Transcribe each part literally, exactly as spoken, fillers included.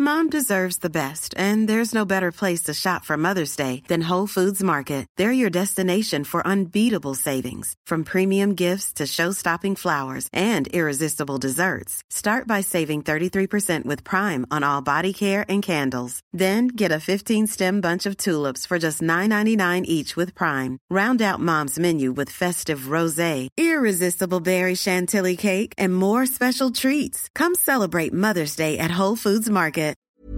Mom deserves the best, and there's no better place to shop for Mother's Day than Whole Foods Market. They're your destination for unbeatable savings, from premium gifts to show-stopping flowers and irresistible desserts. Start by saving thirty-three percent with Prime on all body care and candles. Then get a fifteen-stem bunch of tulips for just nine ninety-nine each with Prime. Round out Mom's menu with festive rosé, irresistible berry chantilly cake, and more special treats. Come celebrate Mother's Day at Whole Foods Market.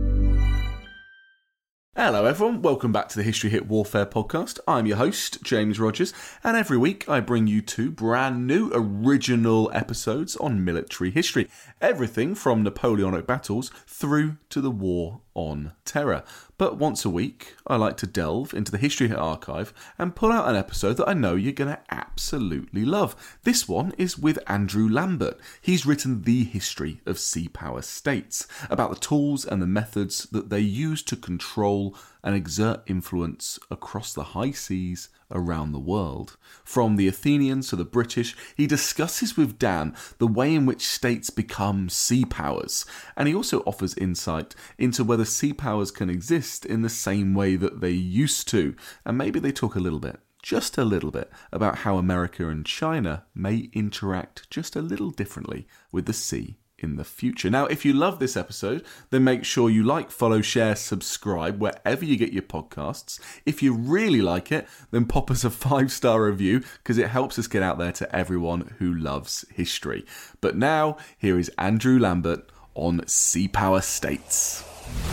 Hello everyone, welcome back to the History Hit Warfare podcast. I'm your host, James Rogers, and every week I bring you two brand new original episodes on military history. Everything from Napoleonic battles through to the War on Terror. But once a week, I like to delve into the History Hit archive and pull out an episode that I know you're going to absolutely love. This one is with Andrew Lambert. He's written The History of Sea Power States, about the tools and the methods that they use to control and exert influence across the high seas around the world. From the Athenians to the British, he discusses with Dan the way in which states become sea powers, and he also offers insight into whether sea powers can exist in the same way that they used to, and maybe they talk a little bit, just a little bit, about how America and China may interact just a little differently with the sea in the future. Now, if you love this episode, then make sure you like, follow, share, subscribe wherever you get your podcasts. If you really like it, then pop us a five-star review because it helps us get out there to everyone who loves history. But now, here is Andrew Lambert on Sea Power States.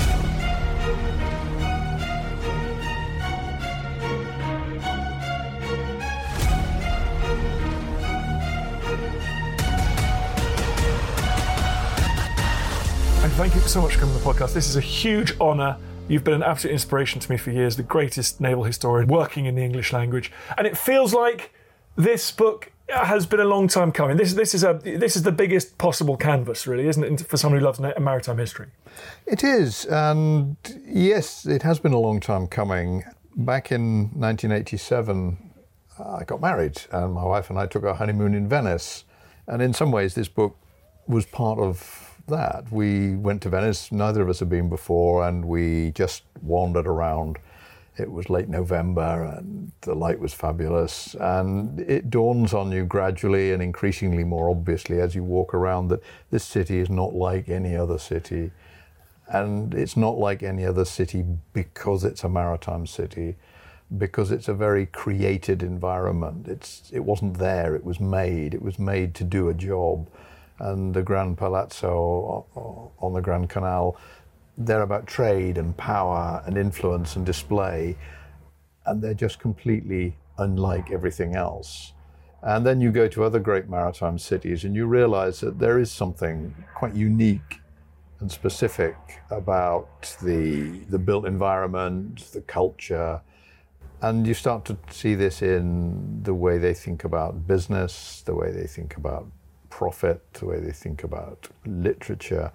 Thank you so much for coming to the podcast. This is a huge honour. You've been an absolute inspiration to me for years, the greatest naval historian working in the English language. And it feels like this book has been a long time coming. This, this, is, a, this is the biggest possible canvas, really, isn't it, for someone who loves maritime history? It is. And yes, it has been a long time coming. Back in nineteen eighty-seven, I got married, and my wife and I took our honeymoon in Venice. And in some ways, this book was part of that. We went to Venice, neither of us had been before, and we just wandered around. It was late November and the light was fabulous, and it dawns on you gradually and increasingly more obviously as you walk around that this city is not like any other city, and it's not like any other city because it's a maritime city, because it's a very created environment. It's it wasn't there, it was made. It was made to do a job. And the Grand Palazzo on the Grand Canal, they're about trade and power and influence and display, and they're just completely unlike everything else. And then you go to other great maritime cities and you realize that there is something quite unique and specific about the, the built environment, the culture, and you start to see this in the way they think about business, the way they think about profit, the way they think about literature.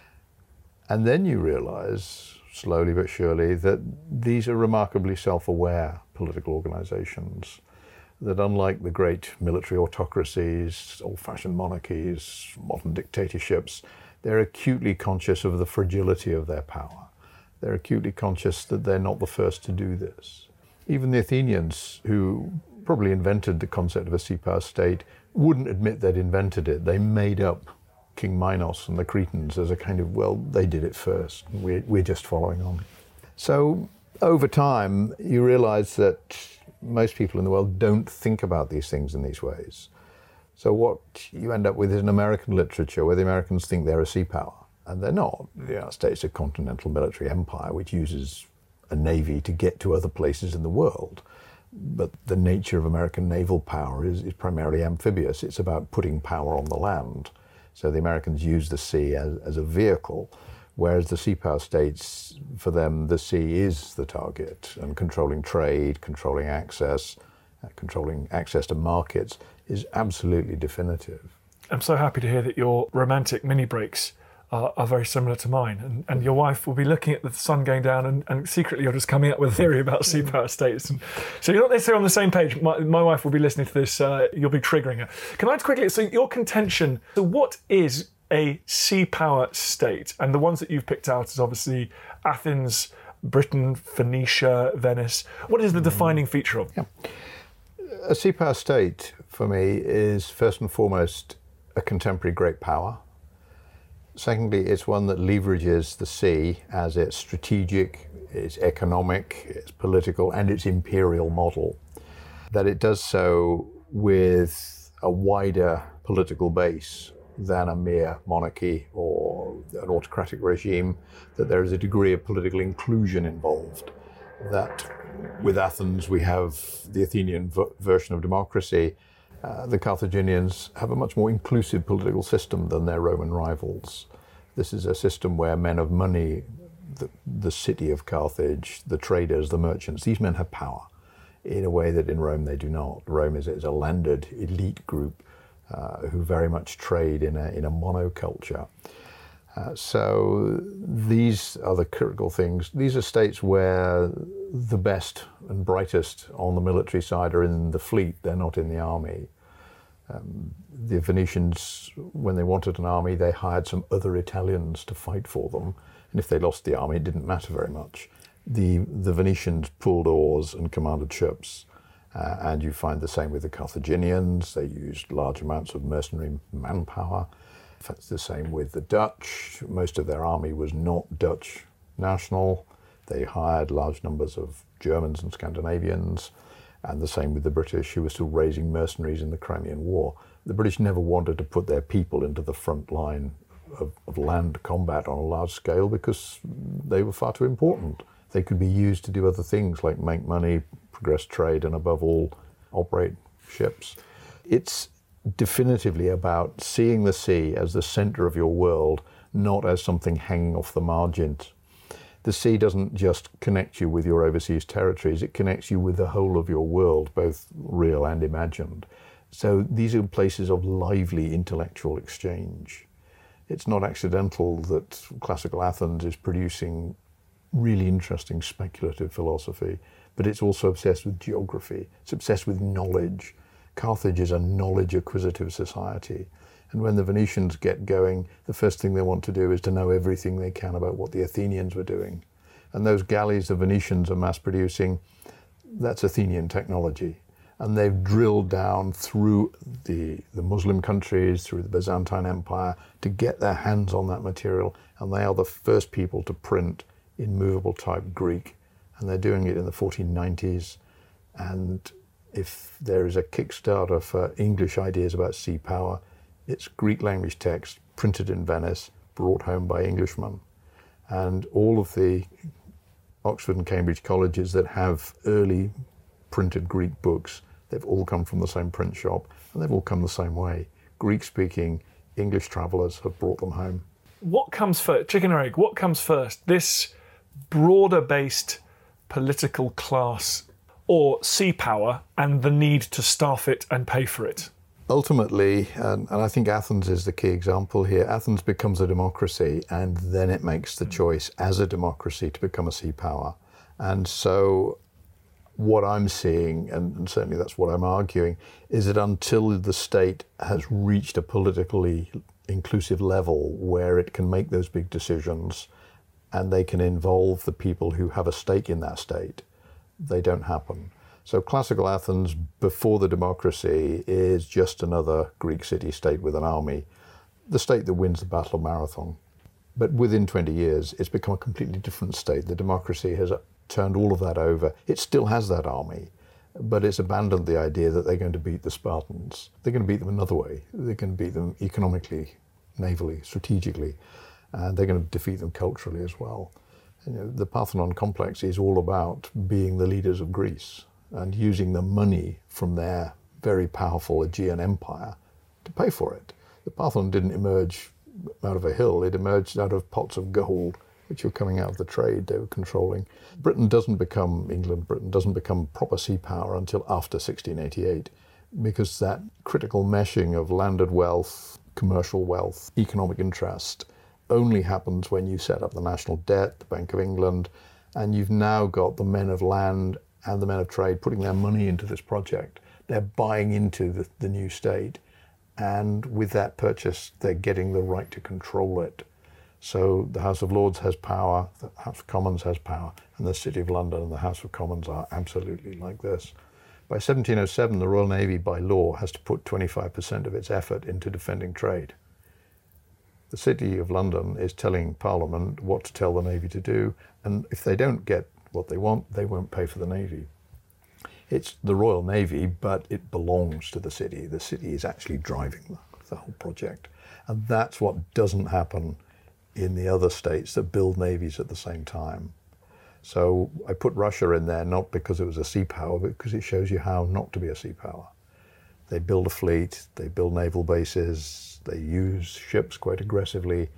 And then you realize, slowly but surely, that these are remarkably self-aware political organizations, that unlike the great military autocracies, old-fashioned monarchies, modern dictatorships, they're acutely conscious of the fragility of their power. They're acutely conscious that they're not the first to do this. Even the Athenians, who probably invented the concept of a sea power state, wouldn't admit they'd invented it. They made up King Minos and the Cretans as a kind of, well, they did it first. We're, we're just following on. So over time, you realize that most people in the world don't think about these things in these ways. So what you end up with is an American literature where the Americans think they're a sea power, and they're not. The United States is a continental military empire which uses a navy to get to other places in the world. But the nature of American naval power is, is primarily amphibious. It's about putting power on the land. So the Americans use the sea as, as a vehicle, whereas the sea power states, for them, the sea is the target, and controlling trade, controlling access, uh, controlling access to markets is absolutely definitive. I'm so happy to hear that your romantic mini breaks are, are very similar to mine, and, and your wife will be looking at the sun going down, and, and secretly you're just coming up with a theory about sea power states. And so you're not necessarily on the same page. My, my wife will be listening to this. Uh, you'll be triggering her. Can I quickly? So your contention. So what is a sea power state? And the ones that you've picked out is obviously Athens, Britain, Phoenicia, Venice. What is the defining feature of them? Yeah. A sea power state, for me, is first and foremost a contemporary great power. Secondly, it's one that leverages the sea as its strategic, its economic, its political, and its imperial model. That it does so with a wider political base than a mere monarchy or an autocratic regime, that there is a degree of political inclusion involved. That with Athens we have the Athenian v- version of democracy. Uh, the Carthaginians have a much more inclusive political system than their Roman rivals. This is a system where men of money, the, the city of Carthage, the traders, the merchants, these men have power in a way that in Rome they do not. Rome is, is a landed elite group uh, who very much trade in a, in a monoculture. Uh, so these are the critical things. These are states where the best and brightest on the military side are in the fleet, they're not in the army. Um, the Venetians, when they wanted an army, they hired some other Italians to fight for them. And if they lost the army, it didn't matter very much. The, the Venetians pulled oars and commanded ships. Uh, and you find the same with the Carthaginians. They used large amounts of mercenary manpower. It's the same with the Dutch. Most of their army was not Dutch national. They hired large numbers of Germans and Scandinavians. And the same with the British, who were still raising mercenaries in the Crimean War. The British never wanted to put their people into the front line of, of land combat on a large scale because they were far too important. They could be used to do other things like make money, progress trade, and above all, operate ships. It's definitively about seeing the sea as the center of your world, not as something hanging off the margins. The sea doesn't just connect you with your overseas territories, it connects you with the whole of your world, both real and imagined. So these are places of lively intellectual exchange. It's not accidental that classical Athens is producing really interesting speculative philosophy, but it's also obsessed with geography, it's obsessed with knowledge. Carthage is a knowledge-acquisitive society. And when the Venetians get going, the first thing they want to do is to know everything they can about what the Athenians were doing. And those galleys the Venetians are mass-producing, that's Athenian technology. And they've drilled down through the, the Muslim countries, through the Byzantine Empire, to get their hands on that material. And they are the first people to print in movable type Greek. And they're doing it in the fourteen nineties. And if there is a Kickstarter for English ideas about sea power, it's Greek language text printed in Venice, brought home by Englishmen. And all of the Oxford and Cambridge colleges that have early printed Greek books, they've all come from the same print shop, and they've all come the same way. Greek-speaking English travellers have brought them home. What comes first? Chicken or egg? What comes first? This broader-based political class or sea power and the need to staff it and pay for it? Ultimately, and, and I think Athens is the key example here, Athens becomes a democracy and then it makes the choice as a democracy to become a sea power. And so what I'm seeing, and, and certainly that's what I'm arguing, is that until the state has reached a politically inclusive level where it can make those big decisions and they can involve the people who have a stake in that state, they don't happen. So classical Athens, before the democracy, is just another Greek city-state with an army, the state that wins the Battle of Marathon. But within twenty years, it's become a completely different state. The democracy has turned all of that over. It still has that army, but it's abandoned the idea that they're going to beat the Spartans. They're going to beat them another way. They're going to beat them economically, navally, strategically, and they're going to defeat them culturally as well. You know, the Parthenon complex is all about being the leaders of Greece and using the money from their very powerful Aegean empire to pay for it. The Parthenon didn't emerge out of a hill, it emerged out of pots of gold, which were coming out of the trade they were controlling. Britain doesn't become, England, Britain doesn't become proper sea power until after sixteen eighty-eight, because that critical meshing of landed wealth, commercial wealth, economic interest only happens when you set up the national debt, the Bank of England, and you've now got the men of land and the men of trade putting their money into this project. They're buying into the, the new state, and with that purchase, they're getting the right to control it. So the House of Lords has power, the House of Commons has power, and the City of London and the House of Commons are absolutely like this. By seventeen oh seven, the Royal Navy, by law, has to put twenty-five percent of its effort into defending trade. The City of London is telling Parliament what to tell the Navy to do, and if they don't get what they want, they won't pay for the Navy. It's the Royal Navy, but it belongs to the city. The city is actually driving the, the whole project. And that's what doesn't happen in the other states that build navies at the same time. So I put Russia in there not because it was a sea power, but because it shows you how not to be a sea power. They build a fleet, they build naval bases, they use ships quite aggressively,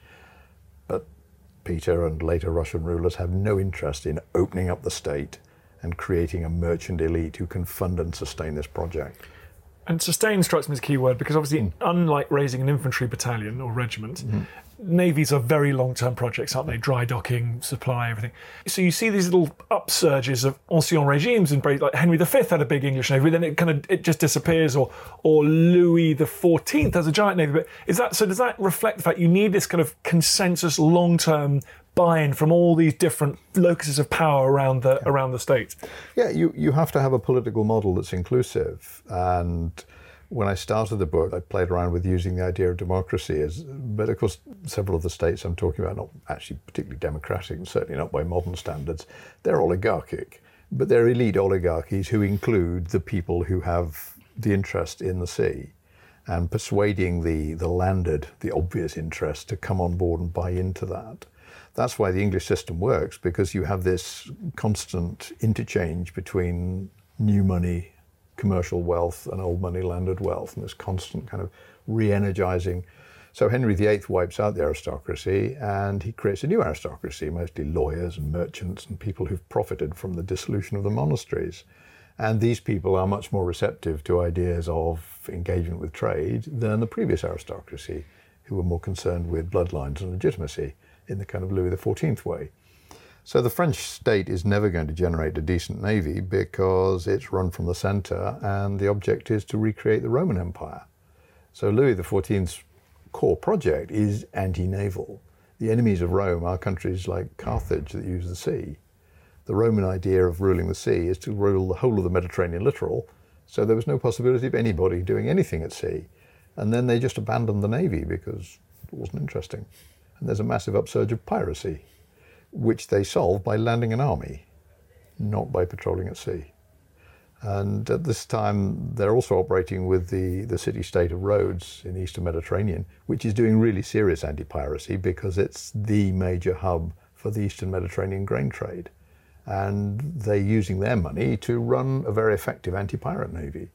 but Peter and later Russian rulers have no interest in opening up the state and creating a merchant elite who can fund and sustain this project. And sustain strikes me as a key word because obviously, mm. unlike raising an infantry battalion or regiment, mm. navies are very long-term projects, aren't they? Dry docking, supply, everything. So you see these little upsurges of ancien regimes, and like Henry the Fifth had a big English navy, then it kind of it just disappears, or or Louis the Fourteenth has a giant navy. But is that so? Does that reflect the fact you need this kind of consensus, long-term buy-in from all these different locuses of power around the yeah. around the state? Yeah, you you have to have a political model that's inclusive. And when I started the book, I played around with using the idea of democracy as, but of course, several of the states I'm talking about are not actually particularly democratic, and certainly not by modern standards. They're oligarchic, but they're elite oligarchies who include the people who have the interest in the sea, and persuading the, the landed, the obvious interest to come on board and buy into that. That's why the English system works, because you have this constant interchange between new money, commercial wealth, and old money landed wealth, and this constant kind of re-energizing. So Henry the Eighth wipes out the aristocracy and he creates a new aristocracy, mostly lawyers and merchants and people who've profited from the dissolution of the monasteries. And these people are much more receptive to ideas of engagement with trade than the previous aristocracy, who were more concerned with bloodlines and legitimacy in the kind of Louis the Fourteenth way. So the French state is never going to generate a decent navy because it's run from the centre, and the object is to recreate the Roman Empire. So Louis the Fourteenth's core project is anti-naval. The enemies of Rome are countries like Carthage that use the sea. The Roman idea of ruling the sea is to rule the whole of the Mediterranean littoral, so there was no possibility of anybody doing anything at sea. And then they just abandoned the navy because it wasn't interesting. And there's a massive upsurge of piracy, which they solve by landing an army, not by patrolling at sea. And at this time, they're also operating with the, the city-state of Rhodes in the Eastern Mediterranean, which is doing really serious anti-piracy because it's the major hub for the Eastern Mediterranean grain trade. And they're using their money to run a very effective anti-pirate navy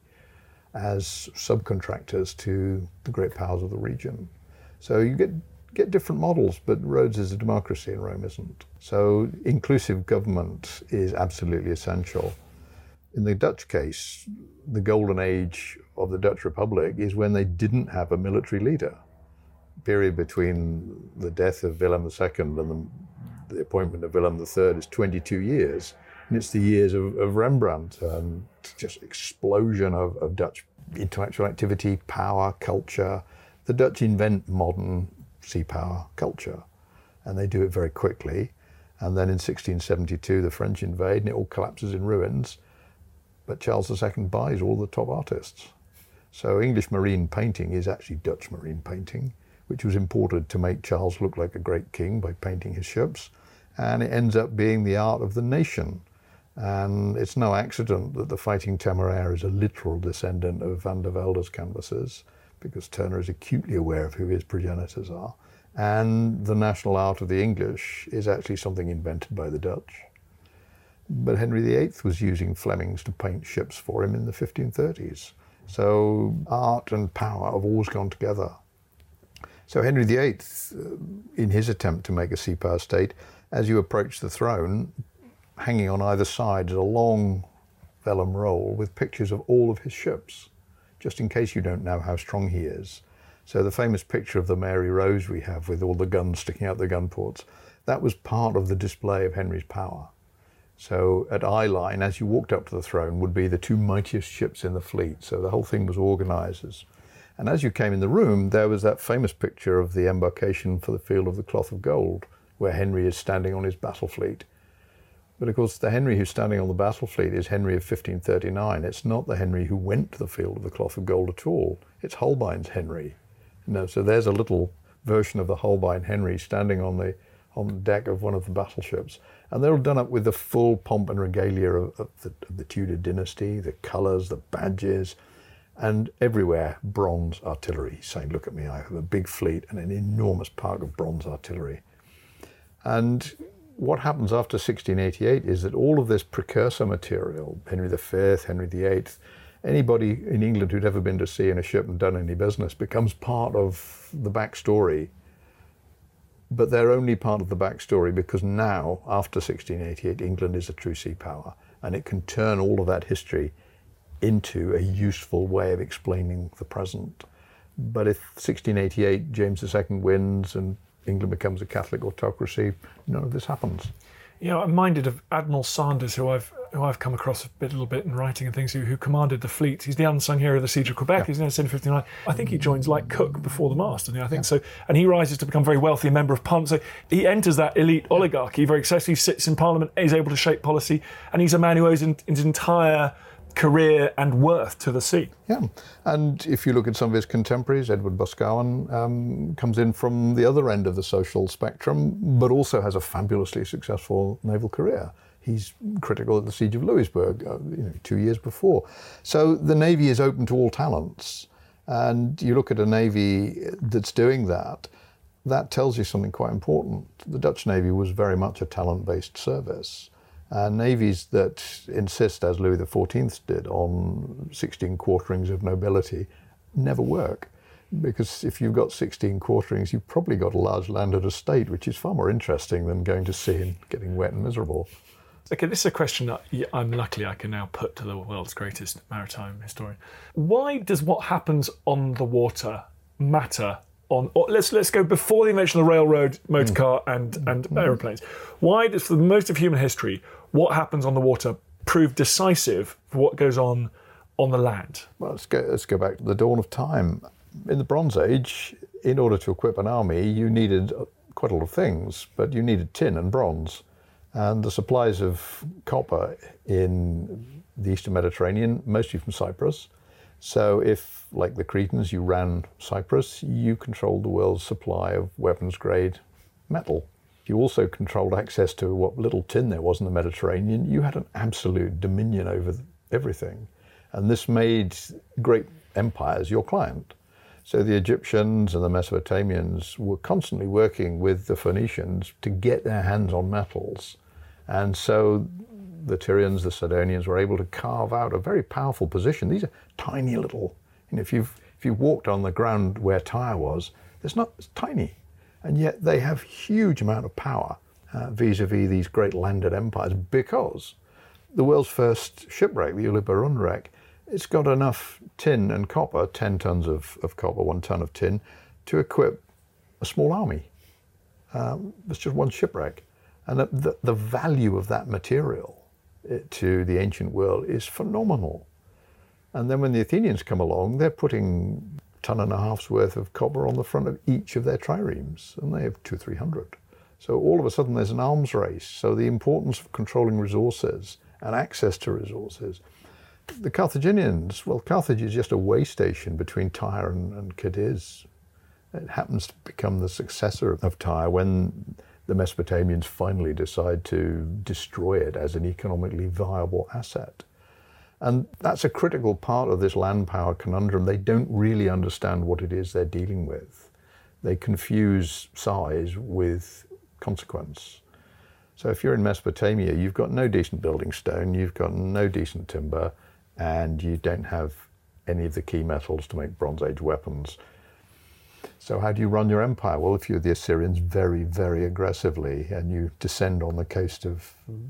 as subcontractors to the great powers of the region. So you get get different models, but Rhodes is a democracy and Rome isn't. So inclusive government is absolutely essential. In the Dutch case, the golden age of the Dutch Republic is when they didn't have a military leader. The period between the death of Willem the Second and the, the appointment of Willem the Third is twenty-two years. And it's the years of, of Rembrandt and just explosion of, of Dutch intellectual activity, power, culture. The Dutch invent modern sea power culture, and they do it very quickly. And then in sixteen seventy-two, the French invade and it all collapses in ruins. But Charles the Second buys all the top artists. So English marine painting is actually Dutch marine painting, which was imported to make Charles look like a great king by painting his ships. And it ends up being the art of the nation. And it's no accident that the Fighting Temeraire is a literal descendant of Van der Velde's canvases, because Turner is acutely aware of who his progenitors are. And the national art of the English is actually something invented by the Dutch. But Henry the Eighth was using Flemings to paint ships for him in the fifteen thirties. So art and power have always gone together. So Henry the Eighth, in his attempt to make a sea power state, as you approach the throne, hanging on either side is a long vellum roll with pictures of all of his ships, just in case you don't know how strong he is. So the famous picture of the Mary Rose we have with all the guns sticking out the gun ports, that was part of the display of Henry's power. So at eye line, as you walked up to the throne, would be the two mightiest ships in the fleet. So the whole thing was organised as, And as you came in the room, there was that famous picture of the embarkation for the Field of the Cloth of Gold, where Henry is standing on his battle fleet. But of course, the Henry who's standing on the battle fleet is Henry of fifteen thirty-nine. It's not the Henry who went to the Field of the Cloth of Gold at all. It's Holbein's Henry. You know, so there's a little version of the Holbein Henry standing on the on the deck of one of the battleships. And they're all done up with the full pomp and regalia of, of, the, of the Tudor dynasty, the colours, the badges, and everywhere bronze artillery, saying, look at me, I have a big fleet and an enormous park of bronze artillery. And what happens after sixteen eighty-eight is that all of this precursor material, Henry the Fifth, Henry the Eighth, anybody in England who'd ever been to sea in a ship and done any business becomes part of the backstory. But they're only part of the backstory because now, after sixteen eighty-eight, England is a true sea power, and it can turn all of that history into a useful way of explaining the present. But if sixteen eighty-eight, James the Second wins and England becomes a Catholic autocracy, none of this happens. You know, I'm minded of Admiral Sanders, who I've who I've come across a bit, little bit in writing and things, who, who commanded the fleet. He's the unsung hero of the Siege of Quebec. Yeah. He's in seventeen fifty-nine. I think he joins like Cook before the mast, and I think yeah. so. And he rises to become very wealthy, a member of Parliament. So he enters that elite oligarchy very successfully. Sits in Parliament, is able to shape policy, and he's a man who owes in, his entire career and worth to the sea. Yeah, and if you look at some of his contemporaries, Edward Boscawen um, comes in from the other end of the social spectrum, but also has a fabulously successful naval career. He's critical at the Siege of Louisbourg, uh, you know, two years before. So the Navy is open to all talents, and you look at a Navy that's doing that, that tells you something quite important. The Dutch Navy was very much a talent-based service. Uh, navies that insist, as Louis the Fourteenth did, on sixteen quarterings of nobility never work. Because if you've got sixteen quarterings, you've probably got a large landed estate, which is far more interesting than going to sea and getting wet and miserable. Okay, this is a question that I'm luckily I can now put to the world's greatest maritime historian. Why does what happens on the water matter on, or let's let's go before the invention of the railroad, motor car, and and mm. aeroplanes? Why does, for most of human history, what happens on the water prove decisive for what goes on on the land? Well, let's go let's go back to the dawn of time. In the Bronze Age, in order to equip an army, you needed quite a lot of things, but you needed tin and bronze, and the supplies of copper in the Eastern Mediterranean, mostly from Cyprus. So if, like the Cretans, you ran Cyprus, you controlled the world's supply of weapons-grade metal. You also controlled access to what little tin there was in the Mediterranean. You had an absolute dominion over everything. And this made great empires your client. So the Egyptians and the Mesopotamians were constantly working with the Phoenicians to get their hands on metals. And so the Tyrians, the Sidonians were able to carve out a very powerful position. These are tiny little, you know, if you've if you walked on the ground where Tyre was, it's not it's tiny, and yet they have huge amount of power uh, vis-a-vis these great landed empires, because the world's first shipwreck, the Ulysses wreck, it's got enough tin and copper, ten tons of, of copper, one ton of tin, to equip a small army. Um, it's just one shipwreck, and the, the, the value of that material to the ancient world is phenomenal. And then when the Athenians come along, they're putting a ton and a half's worth of copper on the front of each of their triremes, and they have two, three hundred. So all of a sudden there's an arms race. So the importance of controlling resources and access to resources. The Carthaginians, well, Carthage is just a way station between Tyre and, and Cadiz. It happens to become the successor of Tyre when the Mesopotamians finally decide to destroy it as an economically viable asset. And that's a critical part of this land power conundrum. They don't really understand what it is they're dealing with. They confuse size with consequence. So if you're in Mesopotamia, you've got no decent building stone, you've got no decent timber, and you don't have any of the key metals to make Bronze Age weapons. So how do you run your empire? Well, if you're the Assyrians, very, very aggressively, and you descend on the coast of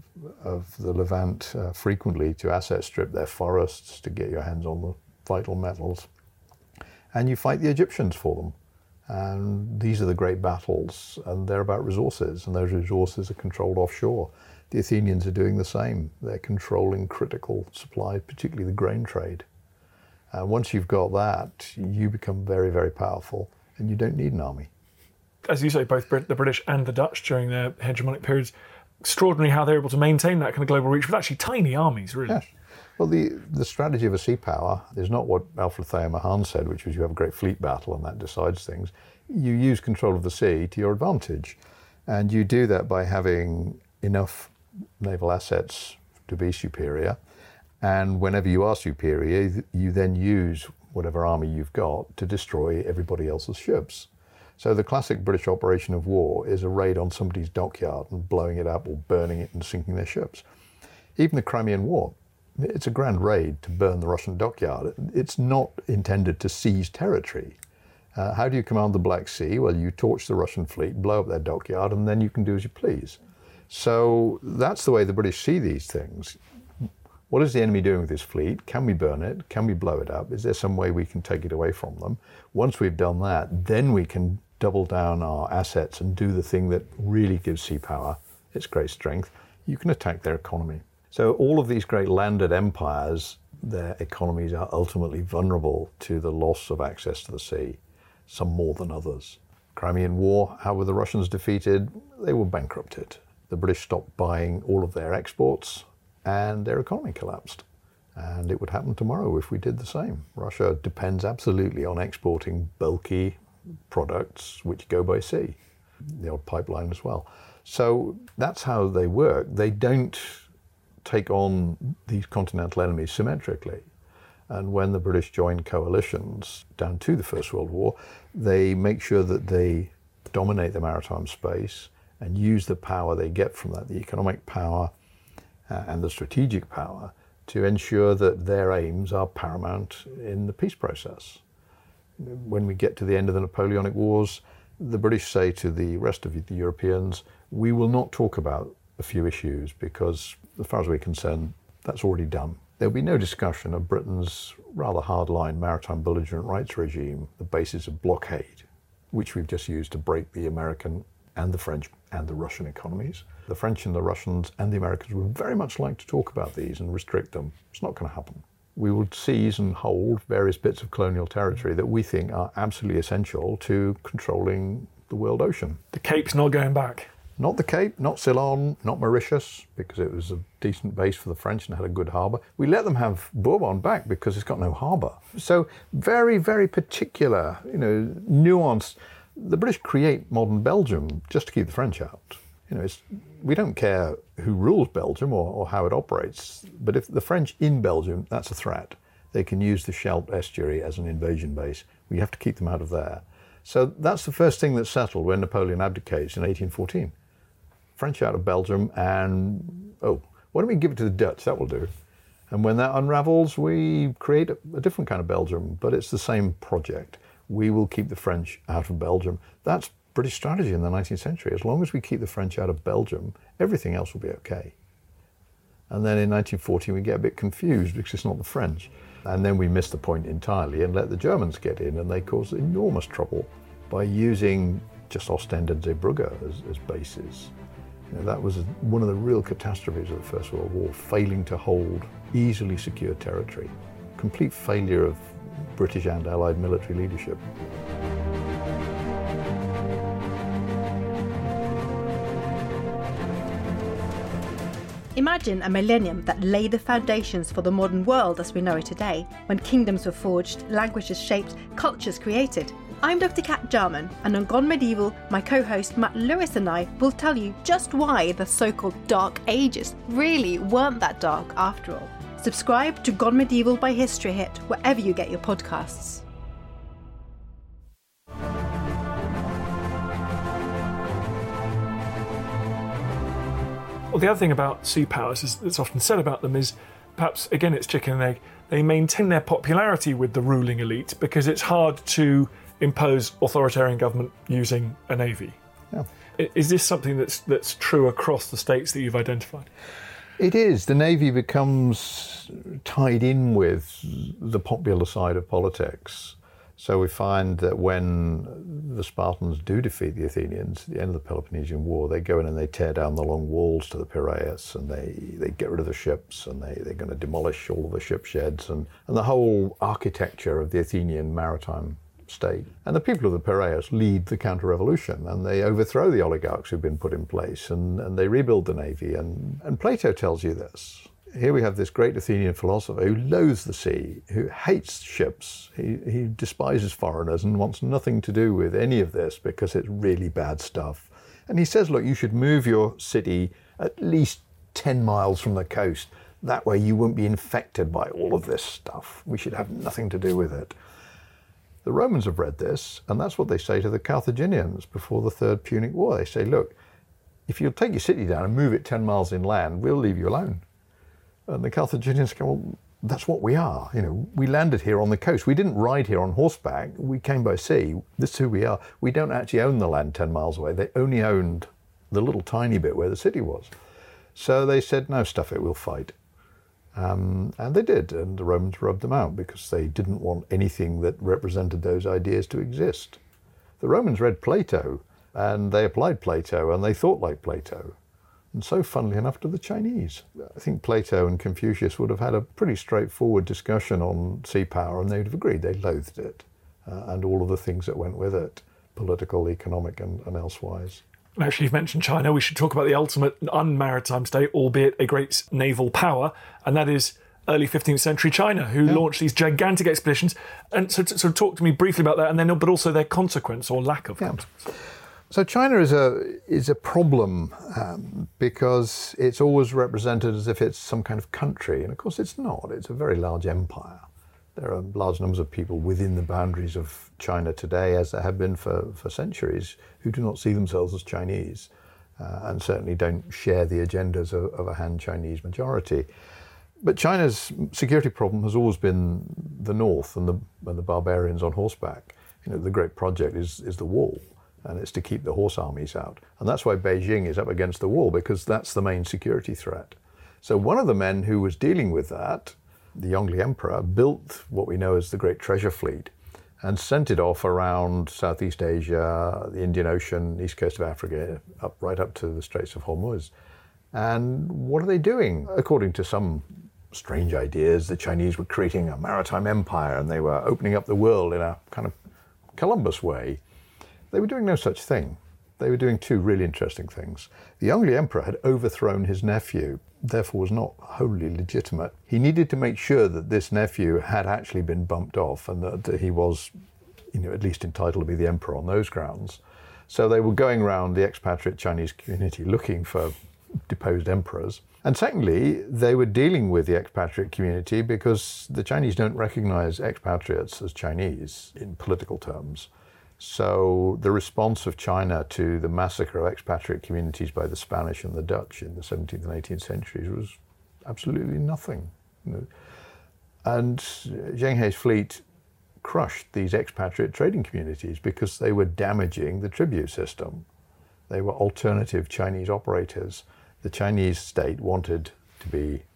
of the Levant uh, frequently to asset strip their forests to get your hands on the vital metals, and you fight the Egyptians for them. And these are the great battles, and they're about resources, and those resources are controlled offshore. The Athenians are doing the same. They're controlling critical supplies, particularly the grain trade. And once you've got that, you become very, very powerful, and you don't need an army. As you say, both Brit- the British and the Dutch during their hegemonic periods, extraordinary how they're able to maintain that kind of global reach with actually tiny armies, really. Yes. Well, the, the strategy of a sea power is not what Alfred Thayer Mahan said, which was you have a great fleet battle and that decides things. You use control of the sea to your advantage. And you do that by having enough naval assets to be superior. And whenever you are superior, you then use whatever army you've got to destroy everybody else's ships. So the classic British operation of war is a raid on somebody's dockyard and blowing it up or burning it and sinking their ships. Even the Crimean War, it's a grand raid to burn the Russian dockyard. It's not intended to seize territory. Uh, how do you command the Black Sea? Well, you torch the Russian fleet, blow up their dockyard, and then you can do as you please. So that's the way the British see these things. What is the enemy doing with his fleet? Can we burn it? Can we blow it up? Is there some way we can take it away from them? Once we've done that, then we can double down our assets and do the thing that really gives sea power its great strength. You can attack their economy. So all of these great landed empires, their economies are ultimately vulnerable to the loss of access to the sea, some more than others. Crimean War, how were the Russians defeated? They were bankrupted. The British stopped buying all of their exports and their economy collapsed. And it would happen tomorrow if we did the same. Russia depends absolutely on exporting bulky products which go by sea, the odd pipeline as well. So that's how they work. They don't take on these continental enemies symmetrically. And when the British join coalitions down to the First World War, they make sure that they dominate the maritime space and use the power they get from that, the economic power uh, and the strategic power, to ensure that their aims are paramount in the peace process. When we get to the end of the Napoleonic Wars, the British say to the rest of the Europeans, we will not talk about a few issues because, as far as we're concerned, that's already done. There'll be no discussion of Britain's rather hardline maritime belligerent rights regime, the basis of blockade, which we've just used to break the American and the French and the Russian economies. The French and the Russians and the Americans would very much like to talk about these and restrict them. It's not going to happen. We will seize and hold various bits of colonial territory that we think are absolutely essential to controlling the world ocean. The Cape's not going back. Not the Cape, not Ceylon, not Mauritius, because it was a decent base for the French and had a good harbour. We let them have Bourbon back because it's got no harbour. So very, very particular, you know, nuanced. The British create modern Belgium just to keep the French out. You know, it's, we don't care who rules Belgium or, or how it operates, but if the French in Belgium, that's a threat. They can use the Scheldt estuary as an invasion base. We have to keep them out of there. So that's the first thing that's settled when Napoleon abdicates in eighteen fourteen. French out of Belgium, and, oh, why don't we give it to the Dutch? That will do. And when that unravels, we create a, a different kind of Belgium, but it's the same project. We will keep the French out of Belgium. That's British strategy in the nineteenth century. As long as we keep the French out of Belgium, everything else will be okay. And then in nineteen fourteen, we get a bit confused because it's not the French. And then we miss the point entirely and let the Germans get in, and they cause enormous trouble by using just Ostend and Zeebrugge as, as bases. You know, that was one of the real catastrophes of the First World War, failing to hold easily secure territory. Complete failure of British and Allied military leadership. Imagine a millennium that laid the foundations for the modern world as we know it today, when kingdoms were forged, languages shaped, cultures created. I'm Doctor Kat Jarman, and on Gone Medieval, my co-host Matt Lewis and I will tell you just why the so-called Dark Ages really weren't that dark after all. Subscribe to Gone Medieval by History Hit wherever you get your podcasts. Well, the other thing about sea powers is, that's often said about them is, perhaps, again, it's chicken and egg. They maintain their popularity with the ruling elite because it's hard to impose authoritarian government using a navy. Yeah. Is this something that's that's true across the states that you've identified? It is. The navy becomes tied in with the popular side of politics. So we find that when the Spartans do defeat the Athenians at the end of the Peloponnesian War, they go in and they tear down the long walls to the Piraeus, and they, they get rid of the ships, and they, they're going to demolish all of the ship sheds and, and the whole architecture of the Athenian maritime state. And the people of the Piraeus lead the counter-revolution, and they overthrow the oligarchs who've been put in place, and, and they rebuild the navy. And, and Plato tells you this. Here we have this great Athenian philosopher who loathes the sea, who hates ships. He, he despises foreigners and wants nothing to do with any of this because it's really bad stuff. And he says, look, you should move your city at least ten miles from the coast. That way you won't be infected by all of this stuff. We should have nothing to do with it. The Romans have read this, and that's what they say to the Carthaginians before the Third Punic War. They say, look, if you'll take your city down and move it ten miles inland, we'll leave you alone. And the Carthaginians go, well, that's what we are. You know, we landed here on the coast. We didn't ride here on horseback. We came by sea. This is who we are. We don't actually own the land ten miles away. They only owned the little tiny bit where the city was. So they said, no, stuff it, we'll fight. Um, and they did, and the Romans rubbed them out because they didn't want anything that represented those ideas to exist. The Romans read Plato, and they applied Plato, and they thought like Plato. And so, funnily enough, to the Chinese. I think Plato and Confucius would have had a pretty straightforward discussion on sea power, and they'd have agreed they loathed it, uh, and all of the things that went with it, political, economic, and, and elsewise. Actually, you've mentioned China. We should talk about the ultimate unmaritime state, albeit a great naval power, and that is early fifteenth century China, who yeah. launched these gigantic expeditions. And so, so talk to me briefly about that, and then, but also their consequence or lack of yeah. consequence. So China is a is a problem um, because it's always represented as if it's some kind of country, and of course it's not. It's a very large empire. There are large numbers of people within the boundaries of China today, as there have been for, for centuries, who do not see themselves as Chinese, uh, and certainly don't share the agendas of, of a Han Chinese majority. But China's security problem has always been the north and the, and the barbarians on horseback. You know, the great project is, is the wall, and it's to keep the horse armies out. And that's why Beijing is up against the wall, because that's the main security threat. So one of the men who was dealing with that, the Yongle Emperor, built what we know as the Great Treasure Fleet and sent it off around Southeast Asia, the Indian Ocean, east coast of Africa, up right up to the Straits of Hormuz. And what are they doing? According to some strange ideas, the Chinese were creating a maritime empire and they were opening up the world in a kind of Columbus way. They were doing no such thing. They were doing two really interesting things. The Yongle Emperor had overthrown his nephew, therefore was not wholly legitimate. He needed to make sure that this nephew had actually been bumped off and that, that he was, you know, at least entitled to be the emperor on those grounds. So they were going around the expatriate Chinese community looking for deposed emperors. And secondly, they were dealing with the expatriate community because the Chinese don't recognize expatriates as Chinese in political terms. So the response of China to the massacre of expatriate communities by the Spanish and the Dutch in the seventeenth and eighteenth centuries was absolutely nothing. You know. And Zheng He's fleet crushed these expatriate trading communities because they were damaging the tribute system. They were alternative Chinese operators. The Chinese state wanted to be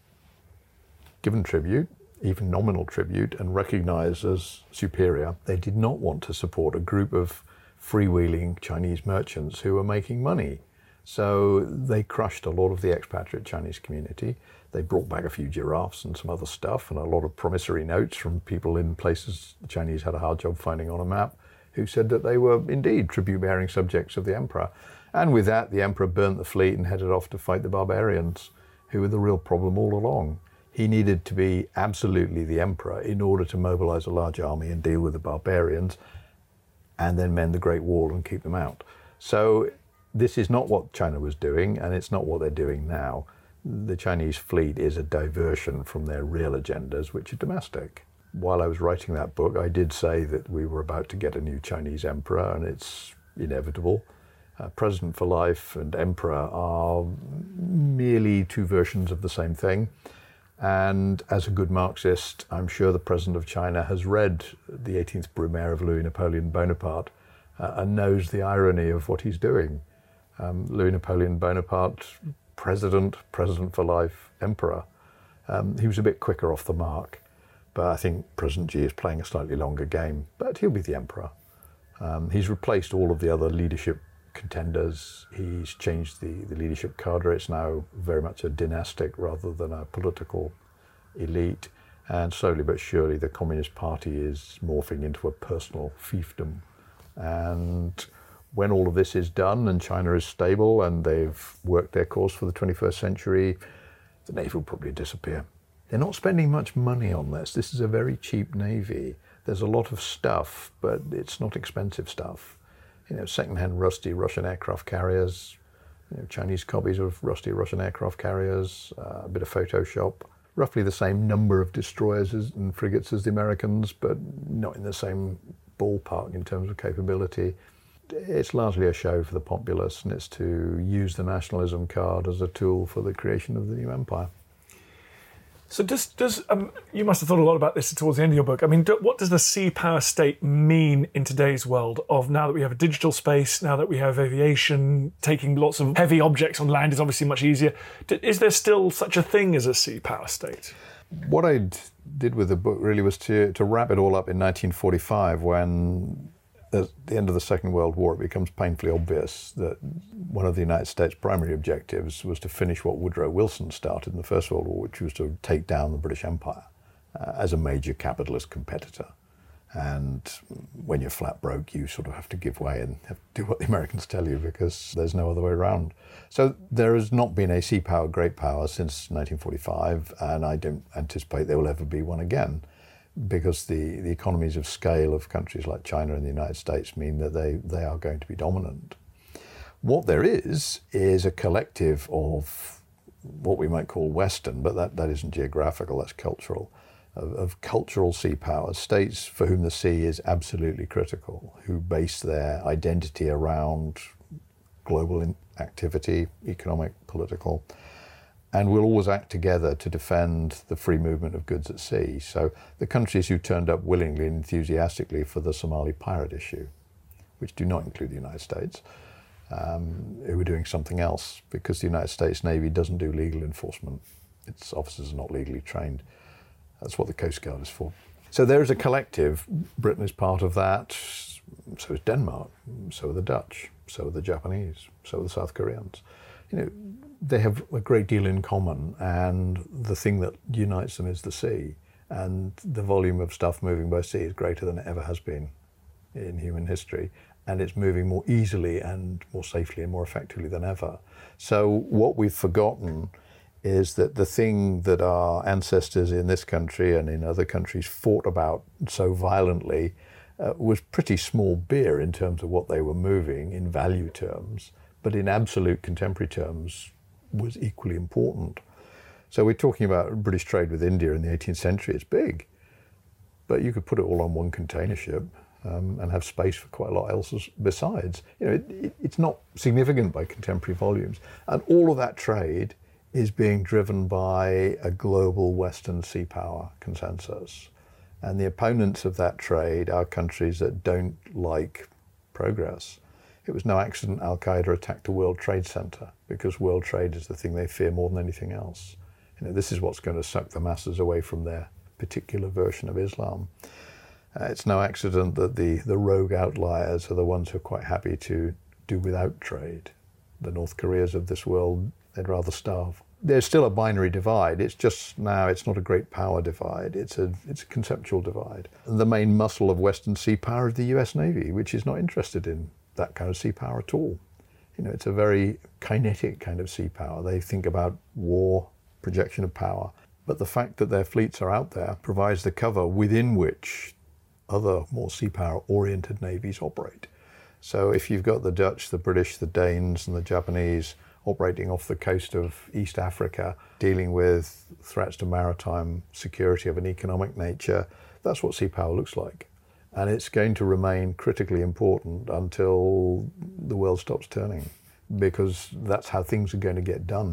given tribute, even nominal tribute, and recognized as superior. They did not want to support a group of freewheeling Chinese merchants who were making money. So they crushed a lot of the expatriate Chinese community. They brought back a few giraffes and some other stuff and a lot of promissory notes from people in places the Chinese had a hard job finding on a map, who said that they were indeed tribute-bearing subjects of the emperor. And with that, the emperor burnt the fleet and headed off to fight the barbarians, who were the real problem all along. He needed to be absolutely the emperor in order to mobilize a large army and deal with the barbarians and then mend the Great Wall and keep them out. So this is not what China was doing, and it's not what they're doing now. The Chinese fleet is a diversion from their real agendas, which are domestic. While I was writing that book, I did say that we were about to get a new Chinese emperor, and it's inevitable. Uh, President for life and emperor are merely two versions of the same thing. And as a good Marxist, I'm sure the President of China has read the eighteenth Brumaire of Louis Napoleon Bonaparte uh, and knows the irony of what he's doing. Um, Louis Napoleon Bonaparte, president, president for life, emperor. Um, he was a bit quicker off the mark. But I think President Xi is playing a slightly longer game, but he'll be the emperor. Um, he's replaced all of the other leadership contenders. He's changed the, the leadership cadre. It's now very much a dynastic rather than a political elite. And slowly but surely the Communist Party is morphing into a personal fiefdom. And when all of this is done and China is stable and they've worked their course for the twenty-first century, the Navy will probably disappear. They're not spending much money on this. This is a very cheap Navy. There's a lot of stuff, but it's not expensive stuff. You know, second-hand rusty Russian aircraft carriers, you know, Chinese copies of rusty Russian aircraft carriers, uh, a bit of Photoshop, roughly the same number of destroyers as, and frigates as the Americans, but not in the same ballpark in terms of capability. It's largely a show for the populace, and it's to use the nationalism card as a tool for the creation of the new empire. So does, does um, you must have thought a lot about this towards the end of your book. I mean, do, what does the sea power state mean in today's world of now that we have a digital space, now that we have aviation, taking lots of heavy objects on land is obviously much easier. Is there still such a thing as a sea power state? What I did with the book really was to, to wrap it all up in nineteen forty-five, when at the end of the Second World War it becomes painfully obvious that one of the United States' primary objectives was to finish what Woodrow Wilson started in the First World War, which was to take down the British Empire uh, as a major capitalist competitor. And when you're flat broke, you sort of have to give way and have to do what the Americans tell you, because there's no other way around. So there has not been a sea power great power since nineteen forty-five, and I don't anticipate there will ever be one again, because the, the economies of scale of countries like China and the United States mean that they, they are going to be dominant. What there is, is a collective of what we might call Western, but that, that isn't geographical, that's cultural, of, of cultural sea powers, states for whom the sea is absolutely critical, who base their identity around global in activity, economic, political, and will always act together to defend the free movement of goods at sea. So the countries who turned up willingly and enthusiastically for the Somali pirate issue, which do not include the United States, um, who were doing something else, because the United States Navy doesn't do legal enforcement. Its officers are not legally trained. That's what the Coast Guard is for. So there is a collective. Britain is part of that. So is Denmark. So are the Dutch. So are the Japanese. So are the South Koreans. You know, they have a great deal in common, and the thing that unites them is the sea. And the volume of stuff moving by sea is greater than it ever has been in human history. And it's moving more easily and more safely and more effectively than ever. So what we've forgotten is that the thing that our ancestors in this country and in other countries fought about so violently uh, was pretty small beer in terms of what they were moving in value terms, but in absolute contemporary terms was equally important. So we're talking about British trade with India in the eighteenth century. It's big, but you could put it all on one container ship um, and have space for quite a lot else besides. You know, it, it, it's not significant by contemporary volumes. And all of that trade is being driven by a global Western sea power consensus. And the opponents of that trade are countries that don't like progress. It was no accident Al-Qaeda attacked the World Trade Center, because world trade is the thing they fear more than anything else. You know, this is what's going to suck the masses away from their particular version of Islam. Uh, it's no accident that the, the rogue outliers are the ones who are quite happy to do without trade. The North Koreas of this world, they'd rather starve. There's still a binary divide. It's just now, it's not a great power divide. It's a, it's a conceptual divide. And the main muscle of Western sea power is the U S Navy, which is not interested in that kind of sea power at all. You know, it's a very kinetic kind of sea power. They think about war, projection of power. But the fact that their fleets are out there provides the cover within which other more sea power oriented navies operate. So if you've got the Dutch, the British, the Danes and the Japanese operating off the coast of East Africa, dealing with threats to maritime security of an economic nature, that's what sea power looks like. And it's going to remain critically important until the world stops turning, because that's how things are going to get done.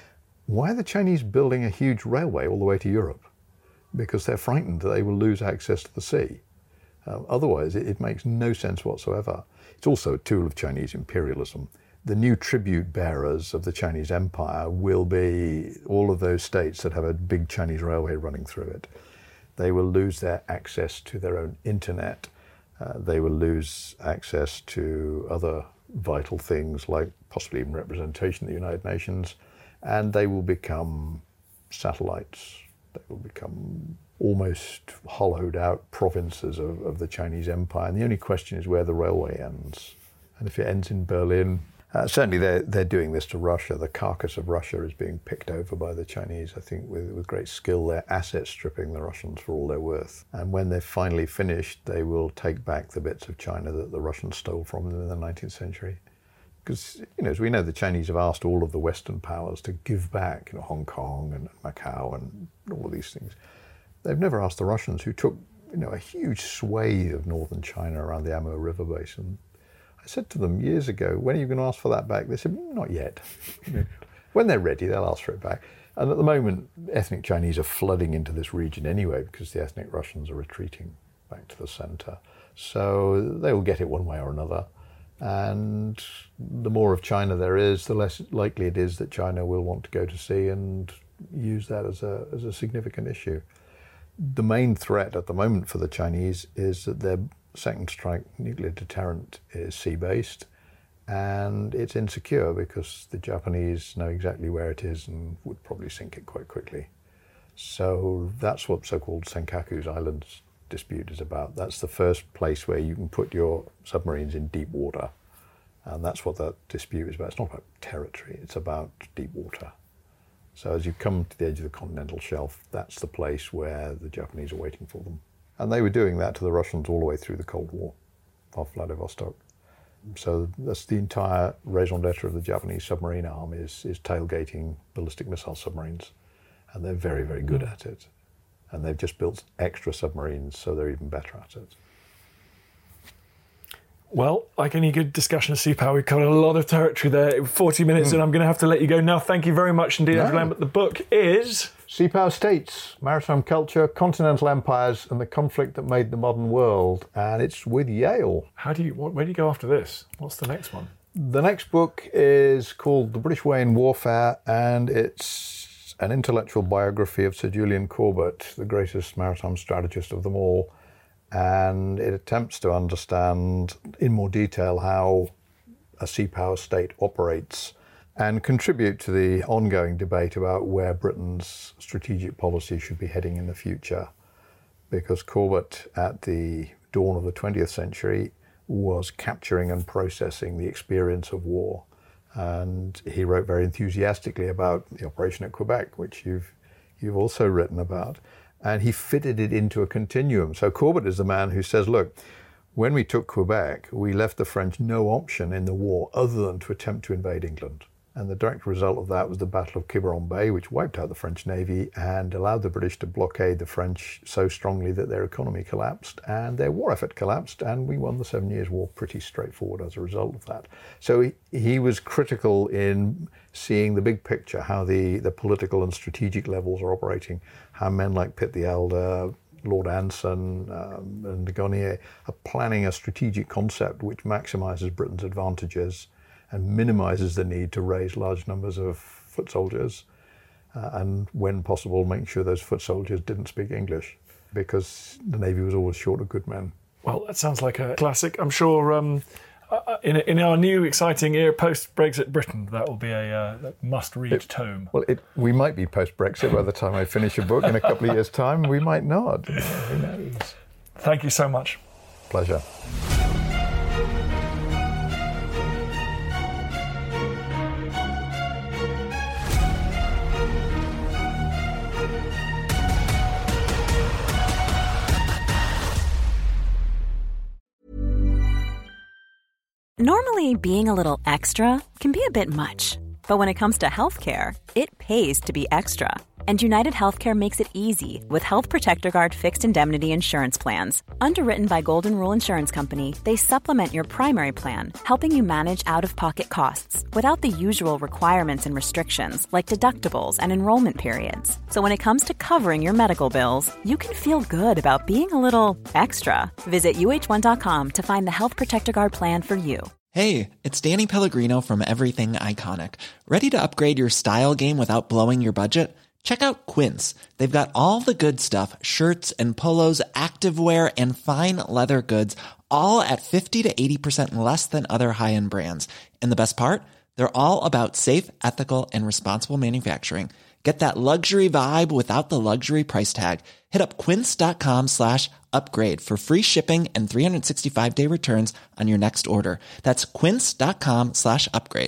Why are the Chinese building a huge railway all the way to Europe? Because they're frightened that they will lose access to the sea. Uh, otherwise, it, it makes no sense whatsoever. It's also a tool of Chinese imperialism. The new tribute bearers of the Chinese Empire will be all of those states that have a big Chinese railway running through it. They will lose their access to their own internet. Uh, they will lose access to other vital things like possibly even representation in the United Nations, and they will become satellites. They will become almost hollowed out provinces of, of the Chinese empire. And the only question is where the railway ends. And if it ends in Berlin, uh, certainly they're, they're doing this to Russia. The carcass of Russia is being picked over by the Chinese, I think, with, with great skill. They're asset stripping the Russians for all they're worth. And when they're finally finished, they will take back the bits of China that the Russians stole from them in the nineteenth century. Because, you know, as we know, the Chinese have asked all of the Western powers to give back, you know, Hong Kong and Macau and all of these things. They've never asked the Russians, who took, you know, a huge swathe of northern China around the Amur River basin. I said to them years ago, when are you going to ask for that back? They said, not yet. When they're ready, they'll ask for it back. And at the moment, ethnic Chinese are flooding into this region anyway because the ethnic Russians are retreating back to the centre. So they will get it one way or another. And the more of China there is, the less likely it is that China will want to go to sea and use that as a as a significant issue. The main threat at the moment for the Chinese is that their second strike nuclear deterrent is sea-based, and it's insecure because the Japanese know exactly where it is and would probably sink it quite quickly. So that's what so-called Senkaku's Islands dispute is about. That's the first place where you can put your submarines in deep water, and that's what that dispute is about. It's not about territory, it's about deep water. So as you come to the edge of the continental shelf, that's the place where the Japanese are waiting for them. And they were doing that to the Russians all the way through the Cold War off Vladivostok. So that's the entire raison d'etre of the Japanese submarine arm is, is tailgating ballistic missile submarines. And they're very, very good at it. And they've just built extra submarines, so they're even better at it. Well, like any good discussion of sea power, we've covered a lot of territory there. forty minutes, mm. and I'm going to have to let you go now. Thank you very much indeed, Andrew Lambert. The book is Sea Power States, Maritime Culture, Continental Empires, and the Conflict That Made the Modern World. And it's with Yale. How do you? What, where do you go after this? What's the next one? The next book is called The British Way in Warfare, and it's an intellectual biography of Sir Julian Corbett, the greatest maritime strategist of them all. And it attempts to understand in more detail how a sea power state operates and contribute to the ongoing debate about where Britain's strategic policy should be heading in the future. Because Corbett, at the dawn of the twentieth century, was capturing and processing the experience of war. And he wrote very enthusiastically about the operation at Quebec, which you've you've also written about. And he fitted it into a continuum. So Corbett is the man who says, look, when we took Quebec, we left the French no option in the war other than to attempt to invade England. And the direct result of that was the Battle of Quiberon Bay, which wiped out the French Navy and allowed the British to blockade the French so strongly that their economy collapsed and their war effort collapsed, and we won the Seven Years' War pretty straightforward as a result of that. So he, he was critical in seeing the big picture, how the, the political and strategic levels are operating, how men like Pitt the Elder, Lord Anson, um, and de Gonier are planning a strategic concept which maximises Britain's advantages and minimises the need to raise large numbers of foot soldiers, uh, and when possible, make sure those foot soldiers didn't speak English, because the Navy was always short of good men. Well, that sounds like a classic. I'm sure um, in, in our new exciting era, post-Brexit Britain, that will be a uh, must-read it, tome. Well, it, we might be post-Brexit by the time I finish a book in a couple of years' time. We might not. You know, who knows? Thank you so much. Pleasure. Normally, being a little extra can be a bit much, but when it comes to healthcare, it pays to be extra. And United Healthcare makes it easy with Health Protector Guard fixed indemnity insurance plans. Underwritten by Golden Rule Insurance Company, they supplement your primary plan, helping you manage out-of-pocket costs without the usual requirements and restrictions like deductibles and enrollment periods. So when it comes to covering your medical bills, you can feel good about being a little extra. Visit U H one dot com to find the Health Protector Guard plan for you. Hey, it's Danny Pellegrino from Everything Iconic. Ready to upgrade your style game without blowing your budget? Check out Quince. They've got all the good stuff, shirts and polos, activewear, and fine leather goods, all at fifty to eighty percent less than other high-end brands. And the best part? They're all about safe, ethical, and responsible manufacturing. Get that luxury vibe without the luxury price tag. Hit up quince.com slash upgrade for free shipping and three sixty-five day returns on your next order. That's quince.com slash upgrade.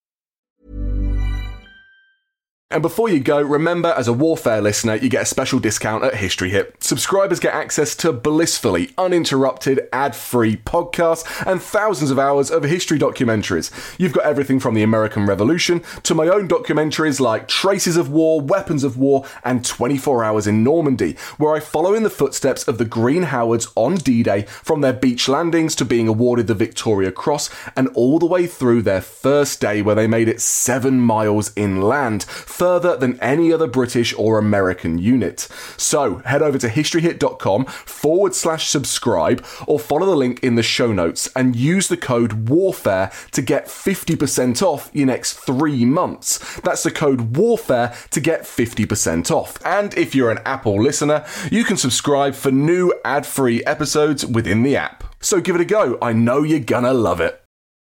And before you go, remember, as a Warfare listener, you get a special discount at History Hit. Subscribers get access to blissfully uninterrupted, ad-free podcasts and thousands of hours of history documentaries. You've got everything from the American Revolution to my own documentaries like Traces of War, Weapons of War, and twenty-four hours in Normandy, where I follow in the footsteps of the Green Howards on D-Day, from their beach landings to being awarded the Victoria Cross, and all the way through their first day where they made it seven miles inland, further than any other British or American unit. So head over to historyhit.com forward slash subscribe or follow the link in the show notes and use the code WARFARE to get fifty percent off your next three months. That's the code WARFARE to get fifty percent off. And if you're an Apple listener, you can subscribe for new ad-free episodes within the app. So give it a go. I know you're gonna love it.